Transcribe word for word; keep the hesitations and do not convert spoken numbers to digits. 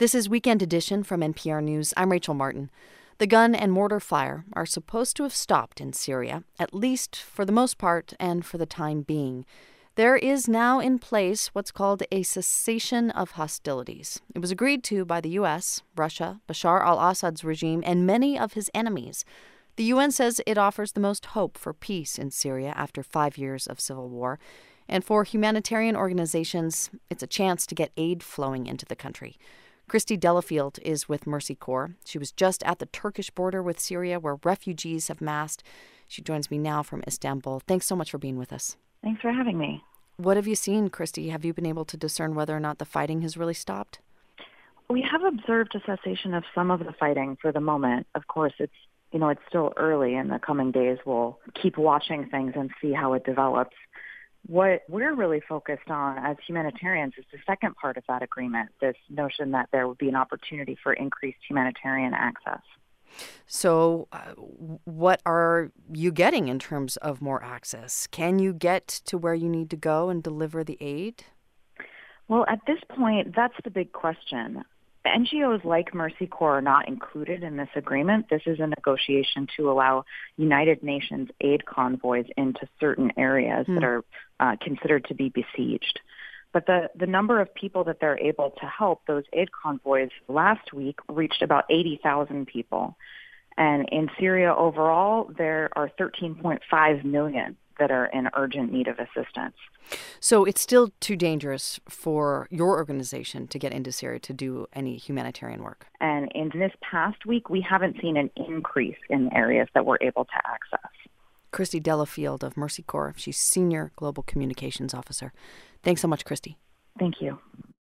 This is Weekend Edition from N P R News. I'm Rachel Martin. The gun and mortar fire are supposed to have stopped in Syria, at least for the most part and for the time being. There is now in place what's called a cessation of hostilities. It was agreed to by the U S, Russia, Bashar al-Assad's regime, and many of his enemies. The U N says it offers the most hope for peace in Syria after five years of civil war. And for humanitarian organizations, it's a chance to get aid flowing into the country. Christy Delafield is with Mercy Corps. She was just at the Turkish border with Syria, where refugees have massed. She joins me now from Istanbul. Thanks so much for being with us. Thanks for having me. What have you seen, Christy? Have you been able to discern whether or not the fighting has really stopped? We have observed a cessation of some of the fighting for the moment. Of course, it's you know it's still early. In the coming days, we'll keep watching things and see how it develops. What we're really focused on as humanitarians is the second part of that agreement, this notion that there would be an opportunity for increased humanitarian access. So uh, what are you getting in terms of more access? Can you get to where you need to go and deliver the aid? Well, at this point, that's the big question. The N G Os like Mercy Corps are not included in this agreement. This is a negotiation to allow United Nations aid convoys into certain areas mm. that are uh, considered to be besieged. But the, the number of people that they're able to help, those aid convoys last week reached about eighty thousand people. And in Syria overall, there are thirteen point five million that are in urgent need of assistance. So it's still too dangerous for your organization to get into Syria to do any humanitarian work. And in this past week, we haven't seen an increase in areas that we're able to access. Christy Delafield of Mercy Corps. She's Senior Global Communications Officer. Thanks so much, Christy. Thank you.